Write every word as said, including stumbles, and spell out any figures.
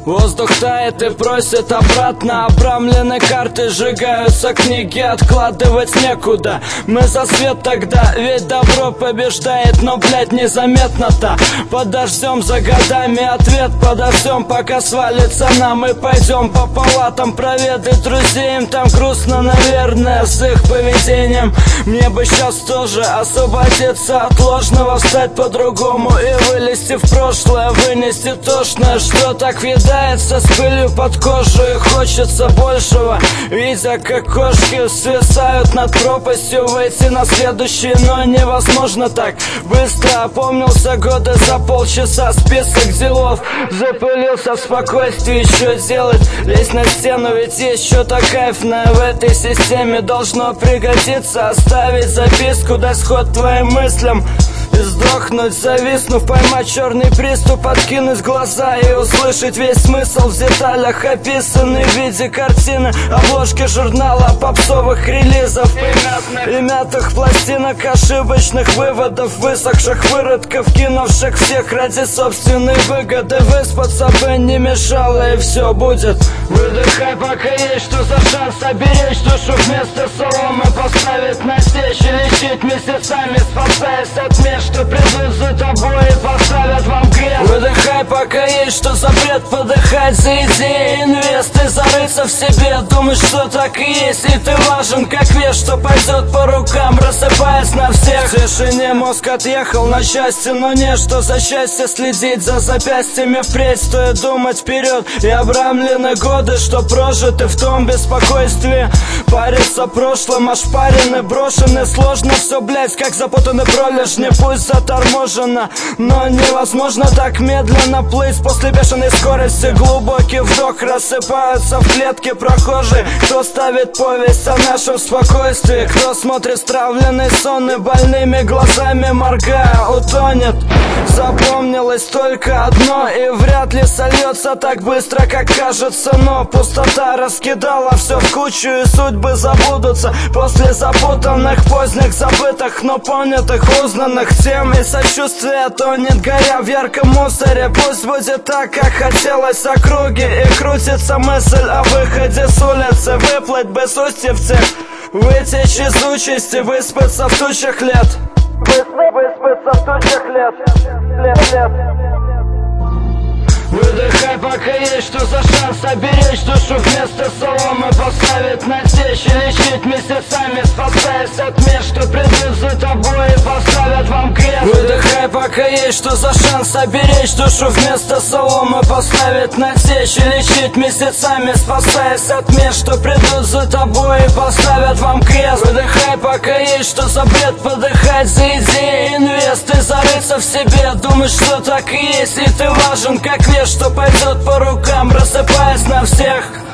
Воздух тает и просит обратно. Обрамлены карты, сжигаются книги, откладывать некуда. Мы за свет тогда, ведь добро побеждает, но, блядь, незаметно-то. Подождем за годами ответ, подождем, пока свалится нам. И пойдем по палатам проведать друзей, им там грустно, наверное, с их поведением. Мне бы сейчас тоже освободиться от ложного, встать по-другому и вылезти в прошлое, вынести тошное, что так въедается с пылью под кожу. И хочется большего, видя, как кошки свисают над пропастью. Выйти на следующий, но невозможно так быстро. Опомнился годы за полчаса, список делов запылился в спокойствии. Что делать? Лезть на стену, ведь есть что-то кайфное в этой системе. Должно пригодиться, оставить записку, дать ход твоим мыслям и сдохнуть, зависнув, поймать черный приступ, откинуть глаза и услышать весь смысл в деталях, описанный в виде картины, обложки журнала, попсовых релизов и мятых пластинок, ошибочных выводов, высохших выродков, кинувших всех ради собственной выгоды. Выспаться бы не мешало, и все будет. Выдыхай, пока есть что за шанс оберечь душу, вместо соломы поставить на течь и лечить месяцами, спасаясь от меж, что придут за тобой и поставят вам крест. Выдыхай, пока есть что за бред, подыхать за идеи, инвесты, зарыться в себе, думать, что так и есть, и ты важен, как вес, что пойдет по рукам, рассыпаясь на всех. В тишине мозг отъехал на части, но не что за счастье следить за запястьями впредь, стоит думать вперед. И обрамлены годы, что прожиты в том беспокойстве, париться прошлым, ошпарены, брошены, сложно все, блять, как запутанный пролежни. Пусть заторможено, но невозможно так медленно плыть после бешеной скорости. Глубокий вдох, рассыпаются в клетке прохожие. Кто ставит повесть о нашем спокойствии, кто смотрит стравленный сон и больными глазами моргая утонет. Запомнилось только одно, и вряд ли сольется так быстро, как кажется. Но пустота раскидала все в кучу, и судьбы забудутся после запутанных, поздних, забытых, но понятых, узнанных тем. И сочувствие тонет, горя в ярком мусоре. Пусть будет так, как хотелось округе, и крутится мысль о выходе с улицы. Выплыть бы с устьевцев, вытечь из участи, выспаться в тучах лет. Выспаться в тучах лет, лет, лет. Выдыхай, пока есть что за шанс оберечь душу, вместо соломы поставить на течь и лечить месяцами, спасаясь от меж, что придут за тобой и поставят вам крест. Выдыхай, пока есть что за шанс оберечь душу, вместо соломы поставить на течь и лечить месяцами, спасаясь от меж, что придут за тобой и поставят вам крест. Выдыхай, пока есть что за бред, подыхать за идеи, инвесты, зарыться в себе, думать, что так и есть, и ты важен, как вес, что пойдет по рукам, рассыпаясь на всех.